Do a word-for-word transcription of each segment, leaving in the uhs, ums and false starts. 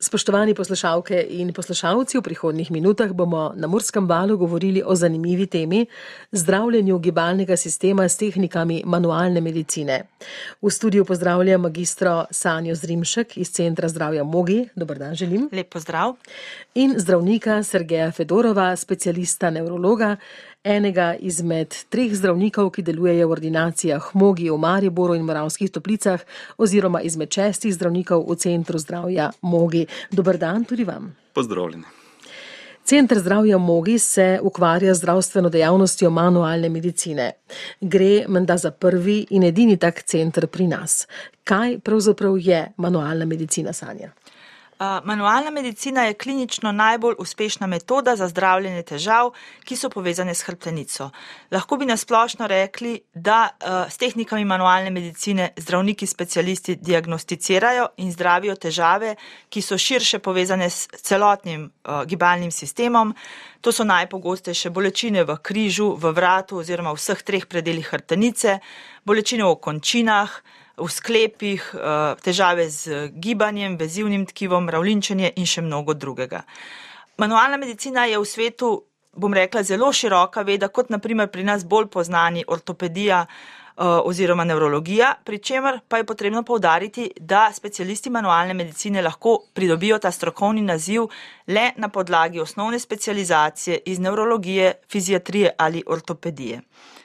Spoštovani poslušalke in poslušalci, v prihodnjih minutah bomo na Murskem valu govorili o zanimivi temi zdravljenju gibalnega sistema s tehnikami manualne medicine. V studiu pozdravljam magistro Sanjo Zrimšek iz Centra zdravja Mogi. Dober dan želim. Lep pozdrav. In zdravnika Sergeja Fedorova, specialista nevrologa, enega izmed treh zdravnikov, ki delujejo v ordinacijah Mogi v Mariboru in Moravskih Toplicah, oziroma izmed šestih zdravnikov v Centru zdravja Mogi. Dober dan tudi vam. Pozdravljeni. Center zdravja Mogi se ukvarja z zdravstveno dejavnostjo manualne medicine. Gre menda za prvi in edini tak center pri nas. Kaj pravzaprav je manualna medicina, Sanja? Uh, manualna medicina je klinično najbolj uspešna metoda za zdravljenje težav, ki so povezane s hrbtenico. Lahko bi nasplošno rekli, da uh, s tehnikami manualne medicine zdravniki specialisti diagnosticirajo in zdravijo težave, ki so širše povezane s celotnim uh, gibalnim sistemom. To so najpogostejše bolečine v križu, v vratu oziroma v vseh treh predelih hrbtenice, bolečine v končinah, v sklepih, težave z gibanjem, vezivnim tkivom, mravljinčenje in še mnogo drugega. Manualna medicina je v svetu, bom rekla, zelo široka veda, kot naprimer pri nas bolj poznani ortopedija oziroma nevrologija, pri čemer pa je potrebno poudariti, da specialisti manualne medicine lahko pridobijo ta strokovni naziv le na podlagi osnovne specializacije iz nevrologije, fiziatrije ali ortopedije.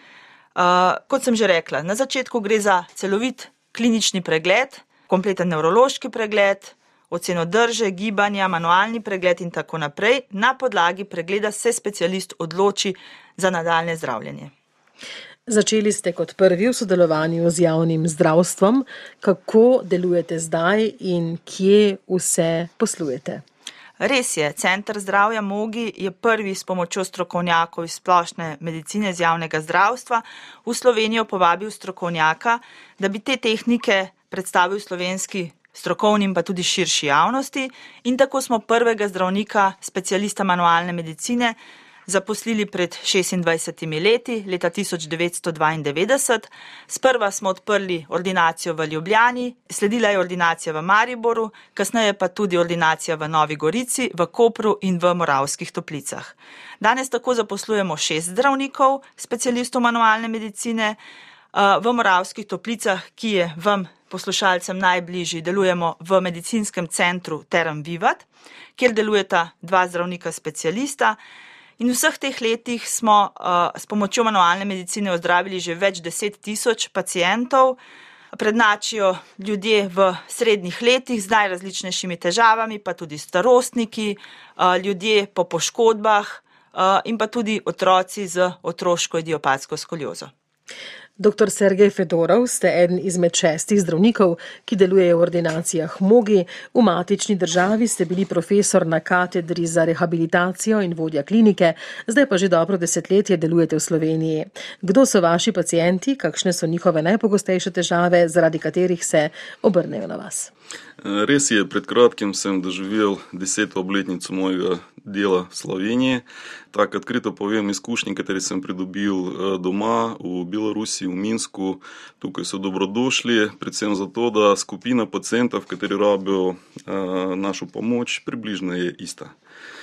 Kot sem že rekla, na začetku gre za celovit klinični pregled, kompleten nevrološki pregled, oceno drže, gibanja, manualni pregled in tako naprej. Na podlagi pregleda se specialist odloči za nadaljnje zdravljenje. Začeli ste kot prvi v sodelovanju z javnim zdravstvom. Kako delujete zdaj in kje vse poslujete? Res je, Center zdravja Mogi je prvi s pomočjo strokovnjakov iz splošne medicine z javnega zdravstva v Slovenijo povabil strokovnjaka, da bi te tehnike predstavil slovenski strokovnim pa tudi širši javnosti, in tako smo prvega zdravnika, specialista manualne medicine, zaposlili pred šestindvajsetimi leti, leta tisoč devetsto dvaindevetdeset. Sprva smo odprli ordinacijo v Ljubljani, sledila je ordinacija v Mariboru, kasneje pa tudi ordinacija v Novi Gorici, v Kopru in v Moravskih Toplicah. Danes tako zaposlujemo šest zdravnikov, specialistov manualne medicine. V Moravskih Toplicah, ki je vam poslušalcem najbližji, delujemo v medicinskem centru Term Vivat, kjer delujeta dva zdravnika specialista. In v vseh teh letih smo uh, s pomočjo manualne medicine ozdravili že več deset tisoč pacientov. Prednačijo ljudje v srednjih letih z najrazličnejšimi težavami, pa tudi starostniki, uh, ljudje po poškodbah uh, in pa tudi otroci z otroško idiopatsko skoliozo. Doktor Sergej Fedorov, ste eden izmed šestih zdravnikov, ki delujejo v ordinacijah Mogi. V matični državi ste bili profesor na katedri za rehabilitacijo in vodja klinike, zdaj pa že dobro desetletje delujete v Sloveniji. Kdo so vaši pacienti, kakšne so njihove najpogostejše težave, zaradi katerih se obrnejo na vas? Res je, pred kratkim sem doživel deseto obletnico mojega dela v Sloveniji. Tak odkrito povem izkušnje, katere sem pridobil doma v Belorusiji, v Minsku. Tukaj so dobrodošli, predvsem zato, da skupina pacientov, kateri rabijo našo pomoč, približno je ista.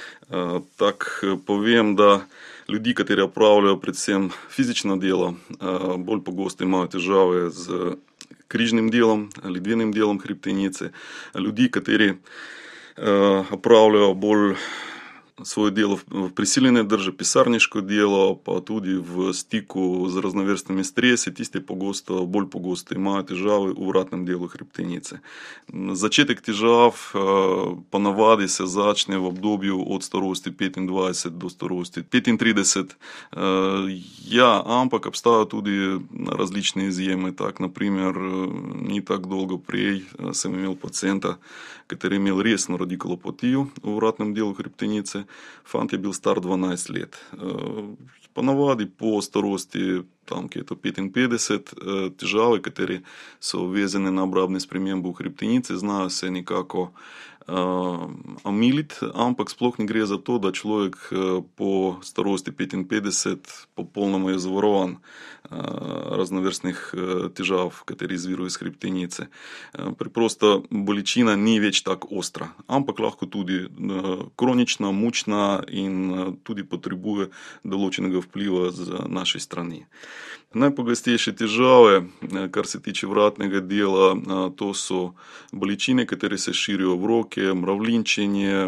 Tak povem, da ljudi, kateri opravljajo predvsem fizično delo, bolj pogosto imajo težave z križnim delom ali dvenim delom hrbtenice. Ljudi, kateri opravljajo bolj svoje delo v prisiljene drže, pisarniško delo, pa tudi v stiku z raznovrstnimi stresi, tisti pogosto, bolj pogosto imajo težave v vratnem delu hrbtenice. Začetek težav ponavadi se začne v obdobju od starosti petindvajset do starosti petintrideset. Ja, ampak obstajajo tudi različne izjeme. Tak, naprimer, ni tako dolgo prej sem imel pacienta, kateri je imel resno radikulopatijo v vratnem delu hrbtenice. Fant je bil star dvanajst let. Ponavadi po starosti, tam, ki je to petinpetdeset, težave, kateri so vezane na obrabne spremembe v hrbtenici, znajo se nekako amilit, ampak sploh ne gre za to, da človek po starosti petinpetdeset popolnoma je zavarovan raznovrstnih težav, kateri izvirujejo iz hrbtenice. Preprosto bolečina ni več tako ostra, ampak lahko tudi kronična, mučna in tudi potrebuje določenega vpliva z naše strani. Najpogostejše težave, kar se tiče vratnega dela, to so bolečine, katere se širijo v roke, mravljinčenje,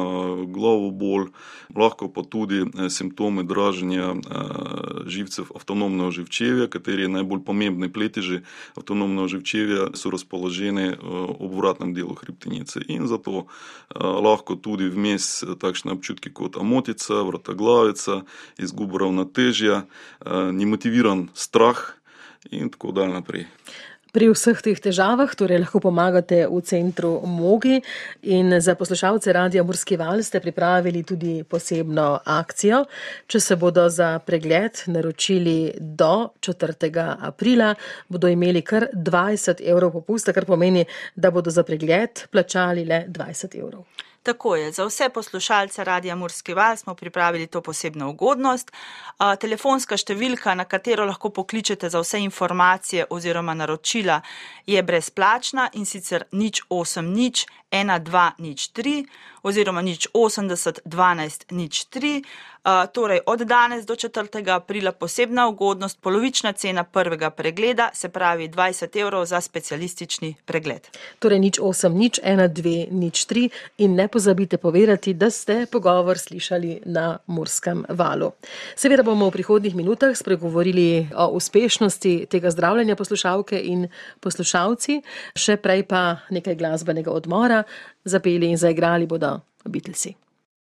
glavobol, lahko pa tudi simptome draženja živcev avtonomnega živčevja, kateri najbolj pomembne pleteži avtonomnega živčevja so razpoložene ob vratnem delu hrbtenice. In zato lahko tudi vmes takšne občutki kot amotica, vrtoglavica, izguba ravnotežja, nemotiviran strah in tako dalje naprej. Pri vseh teh težavah torej lahko pomagate v centru Mogi in za poslušalce Radia Murski Val ste pripravili tudi posebno akcijo. Če se bodo za pregled naročili do četrtega aprila, bodo imeli kar dvajset evrov popusta, kar pomeni, da bodo za pregled plačali le dvajset evrov. Tako je, za vse poslušalce Radia Murski Val smo pripravili to posebno ugodnost. Telefonska številka, na katero lahko pokličete za vse informacije oziroma naročila, je brezplačna in sicer nič osem nič ena dva nič tri oziroma nič osemdeset dvanajst nič tri. Torej od danes do četrtega aprila posebna ugodnost, polovična cena prvega pregleda, se pravi dvajset evrov za specialistični pregled. Torej nič osem nič ena dve nič tri in ne pozabite povedati, da ste pogovor slišali na Murskem valu. Seveda bomo v prihodnjih minutah spregovorili o uspešnosti tega zdravljenja poslušalke in poslušalci, še prej pa nekaj glasbenega odmora, zapeli in zaigrali bodo Beatlesi.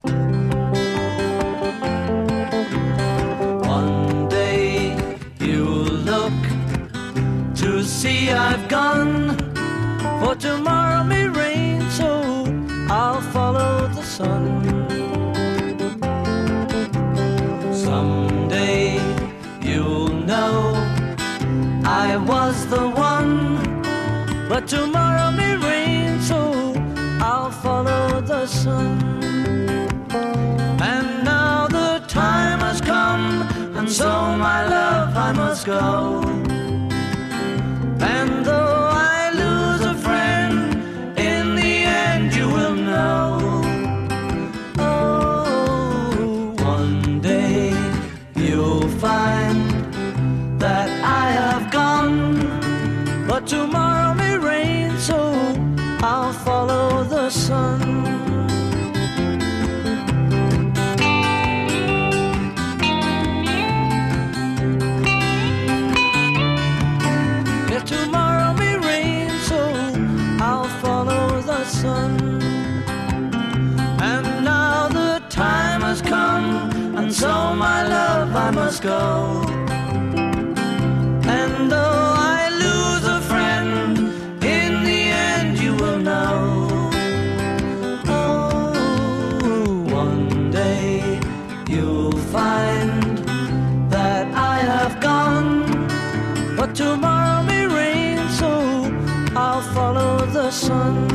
See, I've gone, for tomorrow may rain, so I'll follow the sun. Someday you'll know I was the one, but tomorrow may rain, so I'll follow the sun. And now the time has come, and so my love I must go. And though I lose a friend, in the end you will know. Oh, one day you'll find that I have gone, but tomorrow may rain, so I'll follow the sun. And now the time has come, and so my love I must go. And though I lose a friend, in the end you will know. Oh, one day you'll find that I have gone, but tomorrow may rain, so I'll follow the sun.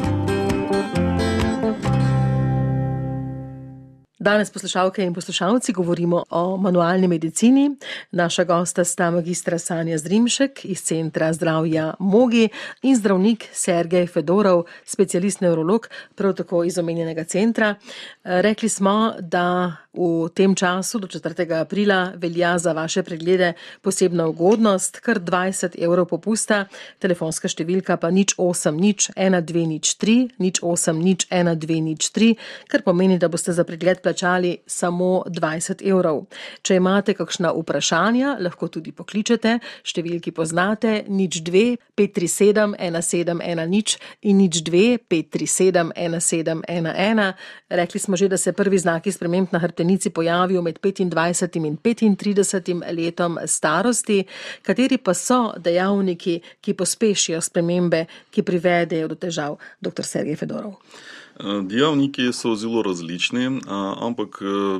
Danes poslušalke in poslušalci govorimo o manualni medicini. Naša gosta sta magistra Sanja Zrimšek iz Centra zdravja Mogi in zdravnik Sergej Fedorov, specialist nevrolog, prav tako iz omenjenega centra. Rekli smo, da v tem času do četrtega aprila velja za vaše preglede posebna ugodnost, kar dvajset evrov popusta, telefonska številka pa nič osem nič ena dve nič tri, nič osem nič ena dve nič tri, kar pomeni, da boste za pregled plačali samo dvajset evrov. Če imate kakšna vprašanja, lahko tudi pokličete, številki poznate, nič dve pet tri sedem ena sedem ena nič in nič dve pet tri sedem ena sedem ena ena. Rekli smo že, da se prvi znaki sprememb na hrbtenici pojavijo med petindvajsetim in petintridesetim letom starosti, kateri pa so dejavniki, ki pospešijo spremembe, ki privedejo do težav, doktor Sergej Fedorov? Dejavniki so zelo različni, ampak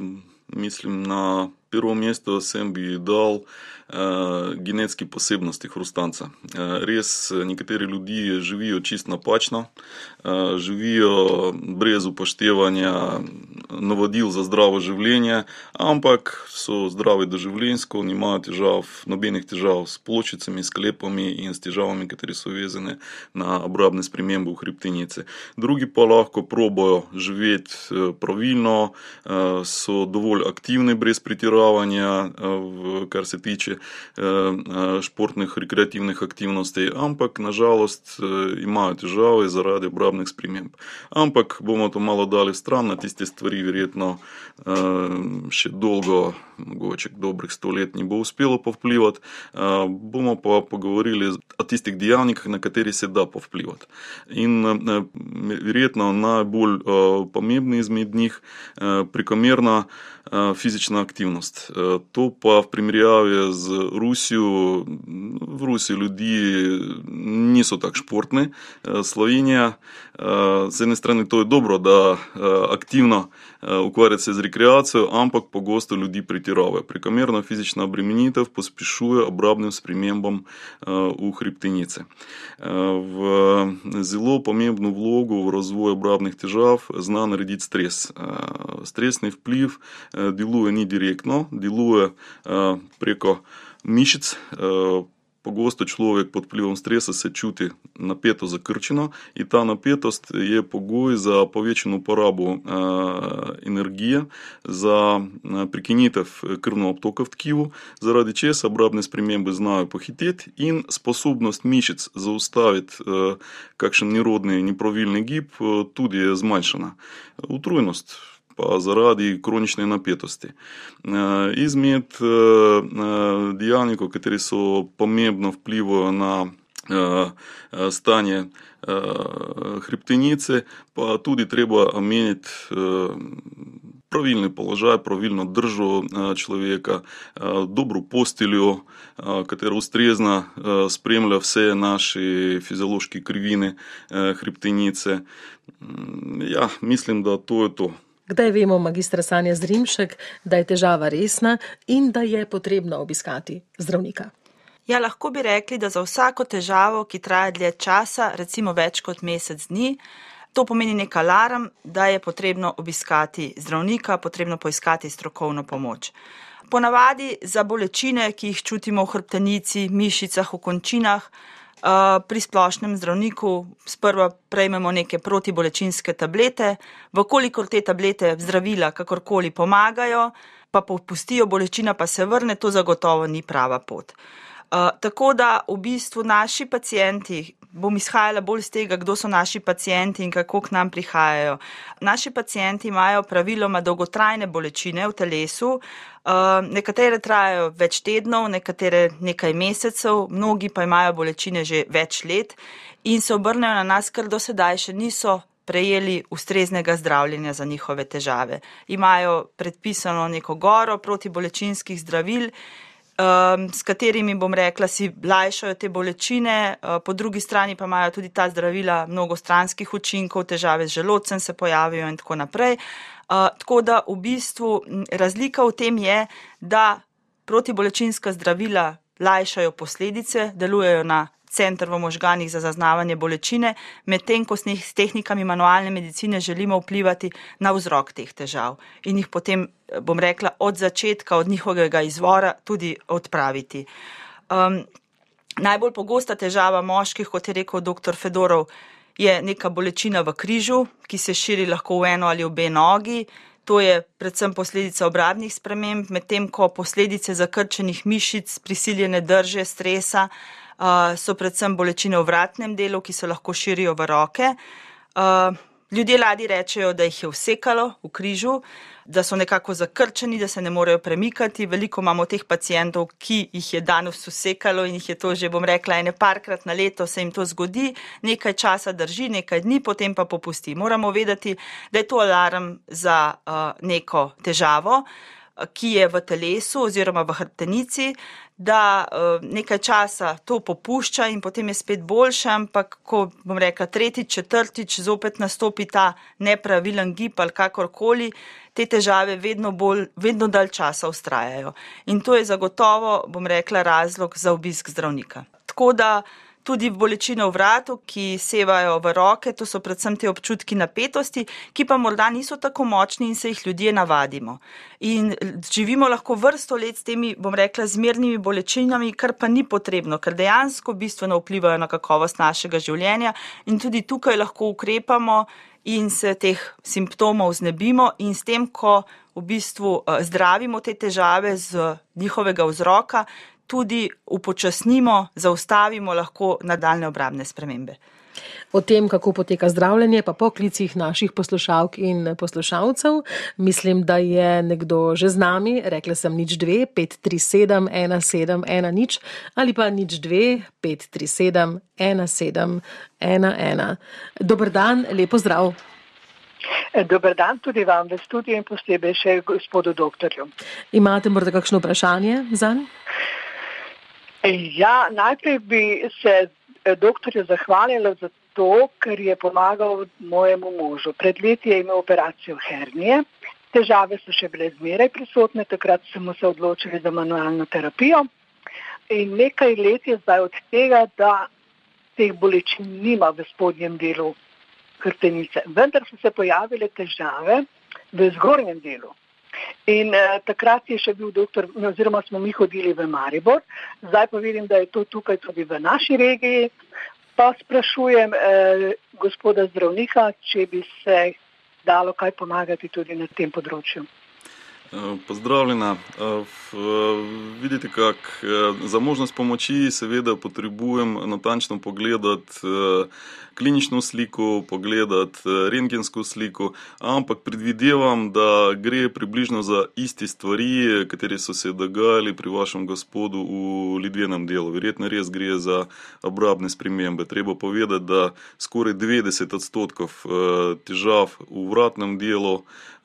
Mislim, na prvo mesto sem bi dal uh, genetske posebnosti hrustanca. Uh, res, nekateri ljudje živijo čist napačno, uh, živijo brez upoštevanja navodil za zdravo življenje, ampak so zdravi doživljenjsko, nimajo težav, nobenih težav s pločicami, sklepami in s težavami, kateri so vezane na obrabne spremembe v hrbtenici. Drugi pa lahko probajo živeti pravilno, so dovolj aktivni brez pretiravanja, kar se tiče športnih, rekreativnih aktivnosti, ampak nažalost imajo težave zaradi obrabnih sprememb. Ampak bomo to malo dali stran, na tiste stvari verjetno še dolgo, mogoče dobrih sto let ni bo uspelo povplivati, bomo pa pogovorili o tistih dejavnikih, na kateri se da povplivati. In verjetno najbolj pomembni izmed njih prekomerna fizična aktivnost. To pa v primerjavi z Rusijo, v Rusiji ljudi niso tako športni. Slovenija, z ene strani to je dobro, da aktivno ukvarjati se z rekreacijo, ampak pogosto ljudi pretiravajo. Prekomerna fizična obremenitev pospešuje obrabnim spremembam v hrbtenici. V zelo pomembno vlogo v razvoju obrabnih težav zna narediti stres. Stresni vpliv deluje ni direktno, deluje preko mišic. Pogosto človek pod vplivom stresa se čuti napeto zakrčeno in ta napetost je pogoj za povečano uporabo energije, za prekinitev krvnega obtoka v tkivu, zaradi česa obrabne spremembe znajo pohiteti in sposobnost mišic zaustaviti kakšen nerodni, nepravilni gib tudi je zmanjšana. Utrujenost pa zaradi kronične napetosti. Izmed dejavnikov, kateri so pomembno vplivajo na stanje hrbtenice, pa tudi treba omeniti pravilni položaj, pravilno držo človeka, dobro posteljo, katera ustrezna spremlja vse naše fiziološke krivine hrbtenice. Ja, mislim, da to je to. Kdaj vemo, magistra Sanja Zrimšek, da je težava resna in da je potrebno obiskati zdravnika? Ja, lahko bi rekli, da za vsako težavo, ki traja dlje časa, recimo več kot mesec dni, to pomeni nek alarm, da je potrebno obiskati zdravnika, potrebno poiskati strokovno pomoč. Ponavadi za bolečine, ki jih čutimo v hrbtenici, mišicah, v končinah, pri splošnem zdravniku sprva prejmemo neke protibolečinske tablete, vkolikor te tablete zdravila kakorkoli pomagajo, pa popustijo, bolečina pa se vrne, to zagotovo ni prava pot. Tako da v bistvu naši pacienti, bom izhajala bolj z tega, kdo so naši pacienti in kako k nam prihajajo. Naši pacienti imajo praviloma dolgotrajne bolečine v telesu, nekatere trajajo več tednov, nekatere nekaj mesecev, mnogi pa imajo bolečine že več let in se obrnejo na nas, ker do sedaj še niso prejeli ustreznega zdravljenja za njihove težave. Imajo predpisano neko goro protibolečinskih zdravil, s katerimi, bom rekla, si lajšajo te bolečine, po drugi strani pa imajo tudi ta zdravila mnogo stranskih učinkov, težave z želodcem se pojavijo in tako naprej. Tako da v bistvu razlika v tem je, da protibolečinska zdravila lajšajo posledice, delujejo na center v možganih za zaznavanje bolečine, medtem ko s tehnikami manualne medicine želimo vplivati na vzrok teh težav in jih potem, bom rekla, od začetka, od njihovega izvora tudi odpraviti. Um, najbolj pogosta težava moških, kot je rekel doktor Fedorov, je neka bolečina v križu, ki se širi lahko v eno ali obe nogi. To je predvsem posledica obrabnih sprememb, medtem ko posledice zakrčenih mišic, prisiljene drže, stresa, so predvsem bolečine v vratnem delu, ki se lahko širijo v roke. Ljudje radi rečejo, da jih je vsekalo v križu, da so nekako zakrčeni, da se ne morejo premikati. Veliko imamo teh pacientov, ki jih je danes vsekalo in jih je to že, bom rekla, ene parkrat na leto se jim to zgodi, nekaj časa drži, nekaj dni, potem pa popusti. Moramo vedeti, da je to alarm za uh, neko težavo. ki je v telesu oziroma v hrbtenici, da nekaj časa to popušča in potem je spet boljše, ampak ko bom rekla tretjič, četrtič zopet nastopi ta nepravilen gib ali kakorkoli, te težave vedno bolj, vedno dalj časa vztrajajo. In to je zagotovo, bom rekla, razlog za obisk zdravnika. Tako da tudi bolečine v vratu, ki sevajo v roke, to so predvsem te občutki napetosti, ki pa morda niso tako močni in se jih ljudje navadimo. In živimo lahko vrsto let s temi, bom rekla, zmernimi bolečinami, kar pa ni potrebno, ker dejansko bistveno vplivajo na kakovost našega življenja in tudi tukaj lahko ukrepamo in se teh simptomov znebimo in s tem, ko v bistvu zdravimo te težave z njihovega vzroka, tudi upočasnimo, zaustavimo lahko nadaljne obrambne spremembe. O tem, kako poteka zdravljenje, pa po klicih naših poslušalk in poslušalcev. Mislim, da je nekdo že z nami. Rekla sem nič dve, pet tri sedem, ena sedem, ena nič ali pa nič dve, pet tri sedem, ena sedem, ena ena. Dober dan, lepo zdrav. Dober dan tudi vam v studiu in posebej še gospodu doktorju. Imate morda kakšno vprašanje zanj? Ja, najprej bi se doktorju zahvalila za to, ker je pomagal mojemu možu. Pred leti je imel operacijo hernije, težave so še bile zmeraj prisotne, takrat smo se odločili za manualno terapijo in nekaj let je zdaj od tega, da teh bolečin nima v spodnjem delu hrbtenice. Vendar so se pojavile težave v zgornjem delu. In eh, takrat je še bil doktor, oziroma smo mi hodili v Maribor, zdaj pa vidim, da je to tukaj tudi v naši regiji, pa sprašujem eh, gospoda zdravnika, če bi se dalo kaj pomagati tudi na tem področju. Pozdravljena. Vidite, kak za možnost pomoči seveda potrebujem natančno pogledati klinično sliko, pogledati rentgensko sliko, ampak predvidevam, da gre približno za isti stvari, kateri so se dogajali pri vašem gospodu v ledvenem delu. Verjetno res gre za obrambne spremembe. Treba povedati, da skoraj devetdeset odstotkov težav v vratnem delu,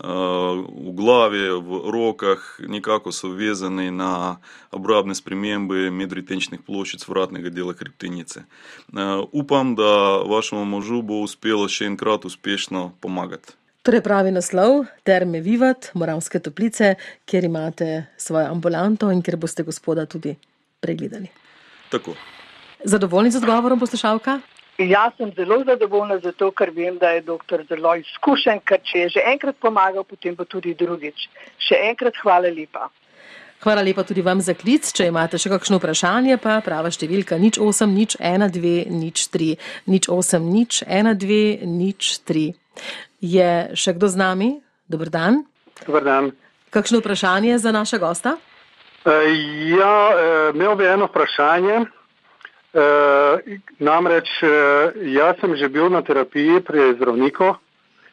v glavi, v rokah nekako so vezani na obrambne spremembe medretenčnih ploščic vratnega dela hrbtenice. Upam, da vašemu možu bo uspelo še enkrat uspešno pomagati. Torej pravi naslov Terme Vivat, Moravske Toplice, kjer imate svojo ambulanto in kjer boste gospoda tudi pregledali. Tako. Zadovoljni z odgovorom, poslušalka? Jaz sem zelo zadovoljna zato, ker vem, da je doktor zelo izkušen, ker če je že enkrat pomagal, potem bo tudi drugič. Še enkrat hvala lepa. Hvala lepa tudi vam za klic. Če imate še kakšno vprašanje, pa prava številka nič osem nič ena dve nič tri. nič osem nič ena dve nič tri. Je še kdo z nami? Dober dan. Dober dan. Kakšno vprašanje za naša gosta? E, ja, imel bi eno vprašanje. E, namreč, jaz sem že bil na terapiji pri zdravniku e,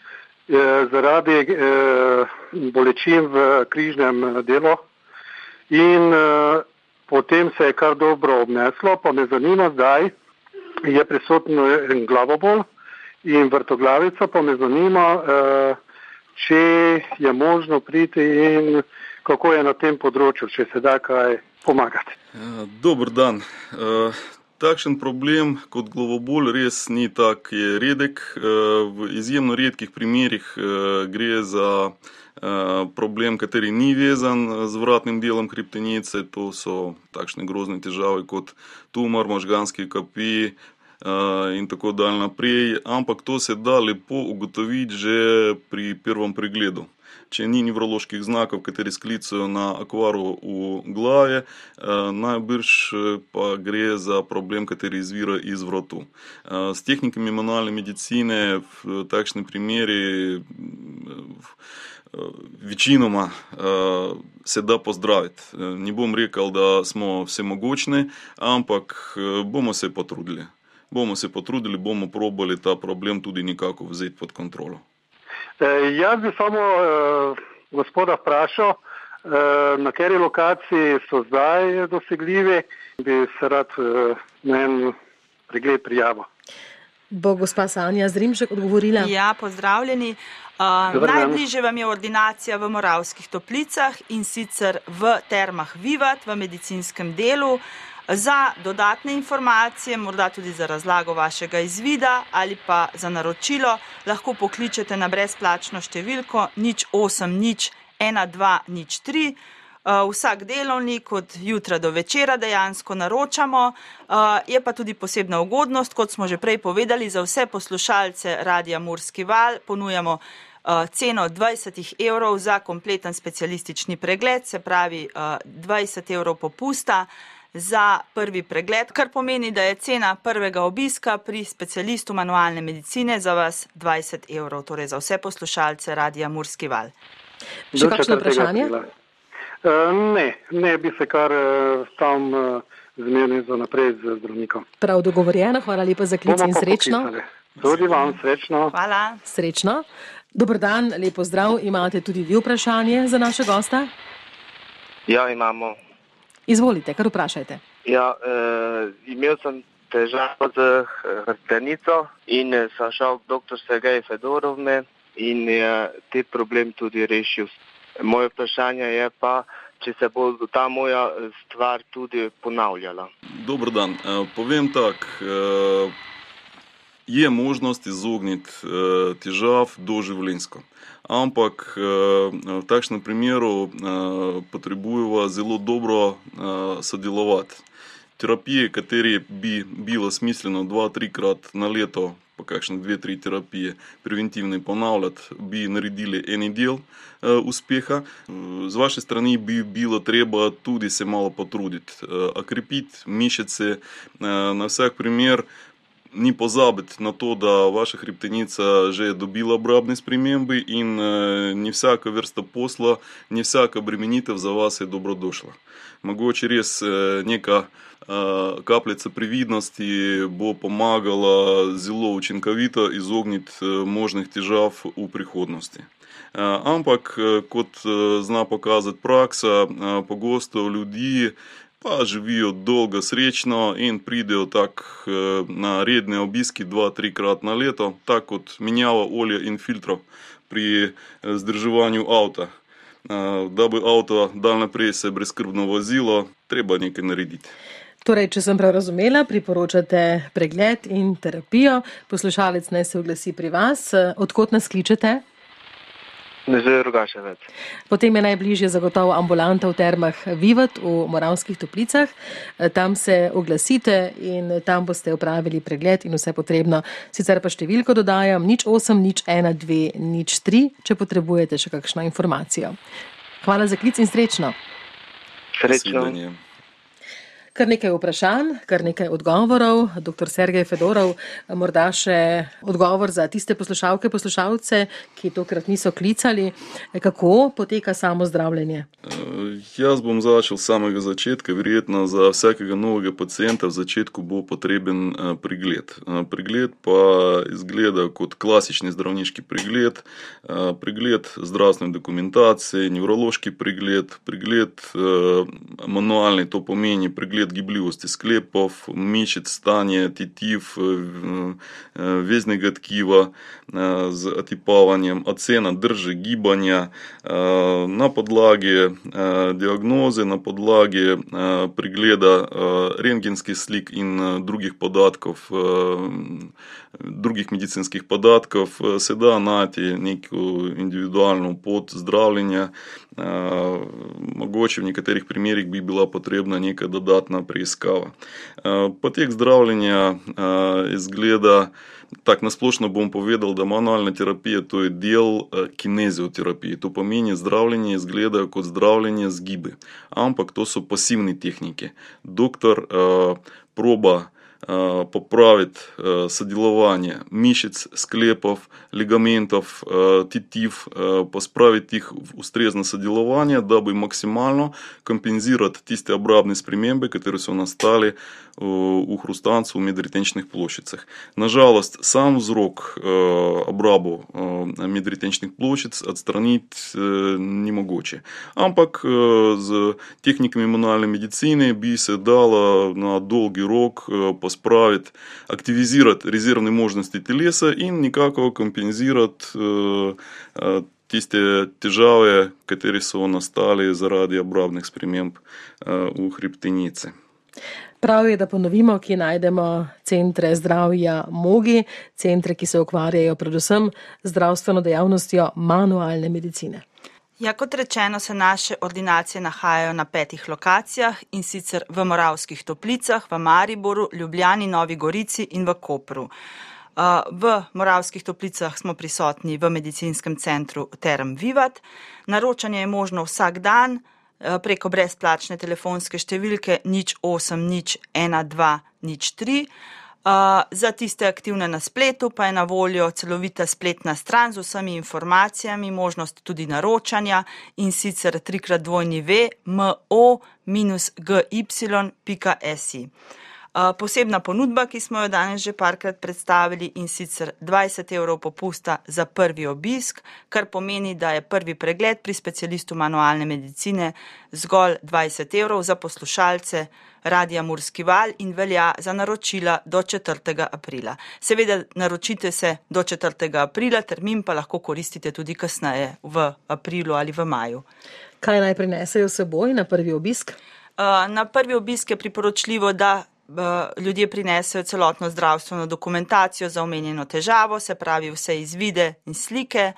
zaradi e, bolečin v križnem delu. In uh, potem se je kar dobro obneslo, pa me zanima zdaj, je prisotno en glavobol in vrtoglavica, pa me zanima, uh, če je možno priti in kako je na tem področju, če se da kaj pomagati. Dober dan. Uh, takšen problem kot glavobol res ni tak redek. Uh, v izjemno redkih primerih uh, gre za problem, kateri ni vezan z vratnim delom hrbtenice. To so takšne grozne težave kot tumor, možganski kapi in tako dalje naprej. Ampak to se da lepo ugotoviti že pri prvem pregledu. Če ni nevroloških znakov, kateri sklicujo na okvaro v glavi, najbrž pa gre za problem, kateri izvira iz vratu. S tehnikami manualne medicine v takšni primeri večinoma se da pozdraviti. Ne bom rekel, da smo vsemogočni, ampak bomo se potrudili. Bomo se potrudili, bomo probali ta problem tudi nekako vzeti pod kontrolo. E, jaz bi samo e, gospoda vprašal, e, na kateri lokaciji so zdaj dosegljivi, bi se rad e, na en pregled prijavil. Bo gospa Sanja Zrimšek odgovorila? Ja, pozdravljeni. Uh, najbližje vam je ordinacija v Moravskih Toplicah in sicer v Termah Vivat v medicinskem delu. Za dodatne informacije, morda tudi za razlago vašega izvida ali pa za naročilo, lahko pokličete na brezplačno številko nič osem nič ena dva nič tri. Vsak delovnik od jutra do večera dejansko naročamo. Je pa tudi posebna ugodnost, kot smo že prej povedali, za vse poslušalce Radia Murski Val ponujamo ceno dvajset evrov za kompleten specialistični pregled, se pravi dvajset evrov popusta za prvi pregled, kar pomeni, da je cena prvega obiska pri specialistu manualne medicine za vas dvajset evrov, torej za vse poslušalce Radia Murski Val. Še kakšno vprašanje? Ne, ne bi se kar tam zmenil za naprej z zdravnikom. Prav dogovorjeno, hvala lepa za klic in srečno. Tudi vam srečno. Hvala. Srečno. Dober dan, lepo zdrav. Imate tudi vi vprašanje za naše gosta? Ja, imamo. Izvolite, kar vprašajte. Ja, eh, imel sem težavo z hrbtenico in sem šel k doktor Sergej Fedorovne in je te problem tudi rešil. Moje vprašanje je pa, če se bo ta moja stvar tudi ponavljala. Dober dan. Povem tak, je možnost izogniti težav doživljenjsko. Ampak v takšnem primeru potrebujeva zelo dobro sodelovati. Terapije, kateri bi bilo smiselno dva, trikrat na leto, pa kakšne dve, tri terapije preventivne ponavljati, bi naredili eni del uspeha. Z vaše strani bi bilo treba tudi se malo potruditi, okrepiti mišice, na vsak primer. Ni pozabiti na to, da vaša hrbtenica že je dobila obrabne spremembe in ni vsaka vrsta posla, ni vsaka bremenitev za vas je dobrodošla. Mogoče res neka kapljica previdnosti bo pomagala zelo učinkovito izogniti možnih težav v prihodnosti. Ampak, kot zna pokazati praksa, pogosto ljudi pa živijo dolgo srečno in pridejo tak na redne obiski dva, trikrat na leto, tako kot menjava olja in filtrov pri vzdrževanju avta. Da bi avto dal naprej se brezskrbno vozilo, treba nekaj narediti. Torej, če sem prav razumela, priporočate pregled in terapijo. Poslušalec naj se oglasi pri vas. Odkot nas kličete? Ne že Rogaševec. Potem je najbližje zagotovo ambulanta v Termah Vivat v Moravskih Toplicah. Tam se oglasite in tam boste opravili pregled in vse potrebno. Sicer pa številko dodajam nič osem nič ena dve nič tri, če potrebujete še kakšno informacijo. Hvala za klic in srečno. Srečno. Kar nekaj vprašanj, kar nekaj odgovorov. Doktor Sergej Fedorov, morda še odgovor za tiste poslušalke, poslušalce, ki tokrat niso klicali. Kako poteka samo zdravljenje? Jaz bom začel s samega začetka. Verjetno za vsakega novega pacienta v začetku bo potreben pregled. Pregled pa izgleda kot klasični zdravniški pregled. Pregled zdravstvene dokumentacije, nevrološki pregled, pregled manualni, to pomeni pregled gibljivosti sklepov, mišic, stanje tetiv, veznega tkiva z otipavanjem, ocena drže gibanja na podlagi diagnoze, na podlagi pregleda rentgenskih slik in drugih podatkov, drugih medicinskih podatkov se da najti neko individualno pot zdravljenja. Mogoče v nekaterih primerih bi bila potrebna neka dodatna preiskava. Potek zdravljenja izgleda, tak nasplošno bom povedal, da manualna terapija to je del kinezioterapije. To pomeni, zdravljenje izgleda kot zdravljenje z gibi. Ampak to so pasivne tehnike. Doktor proba popraviti sodelovanje mišic, sklepov, ligamentov, tetiv, pospraviti jih v ustrezno sodelovanje, da bi maksimalno kompenzirati tiste obrabne spremembe, katere so nastali v hrustancu, v medretenčnih ploščicah. Nažalost, sam vzrok obrabu medretenčnih ploščic odstraniti ni mogoče. Ampak z tehnikami manualne medicine bi se dalo na dolgi rok pospraviti spraviti, aktivizirati rezervne možnosti telesa in nekako kompenzirati uh, uh, tiste težave, kateri so nastali zaradi obrambnih sprememb uh, v hrbtenici. Prav je, da ponovimo, kje najdemo centre zdravja Mogi, centre, ki se ukvarjajo predvsem zdravstveno dejavnostjo manualne medicine. Ja, kot rečeno, se naše ordinacije nahajajo na petih lokacijah in sicer v Moravskih Toplicah, v Mariboru, Ljubljani, Novi Gorici in v Kopru. V Moravskih Toplicah smo prisotni v medicinskem centru Term Vivat. Naročanje je možno vsak dan preko brezplačne telefonske številke nič osem nič ena dva nič tri. Za tiste aktivne na spletu pa je na voljo celovita spletna stran z vsemi informacijami, možnost tudi naročanja in sicer trikrat dvojni ve mo minus g y pika si. Posebna ponudba, ki smo jo danes že parkrat predstavili, in sicer dvajset evrov popusta za prvi obisk, kar pomeni, da je prvi pregled pri specialistu manualne medicine zgolj dvajset evrov za poslušalce Radia Murski Val in velja za naročila do četrtega aprila. Seveda naročite se do četrtega aprila, termin pa lahko koristite tudi kasneje v aprilu ali v maju. Kaj naj prinesejo s seboj na prvi obisk? Na prvi obisk je priporočljivo, da ljudje prinesejo celotno zdravstveno dokumentacijo za omenjeno težavo, se pravi vse izvide in slike,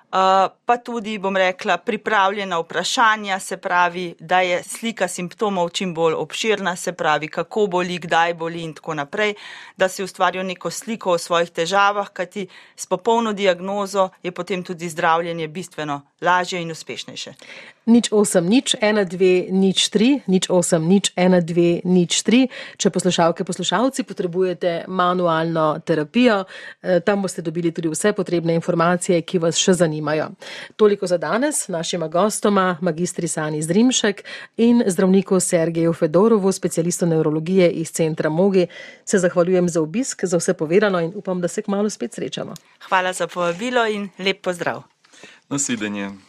pa tudi, bom rekla, pripravljena vprašanja, se pravi, da je slika simptomov čim bolj obširna, se pravi, kako boli, kdaj boli in tako naprej, da si ustvarijo neko sliko o svojih težavah, kajti s popolno diagnozo je potem tudi zdravljenje bistveno lažje in uspešnejše. Nič osem nič ena dve nič tri, nič osem nič ena dve nič tri. Če poslušalke, poslušalci potrebujete manualno terapijo, tam boste dobili tudi vse potrebne informacije, ki vas še zanimajo. Toliko za danes. Našima gostoma, magistri Sani Zrimšek in zdravniku Sergeju Fedorovu, specialistu nevrologije iz centra Mogi, se zahvaljujem za obisk, za vse povedano in upam, da se kmalu spet srečamo. Hvala za povabilo in lep pozdrav. Nasvidenje.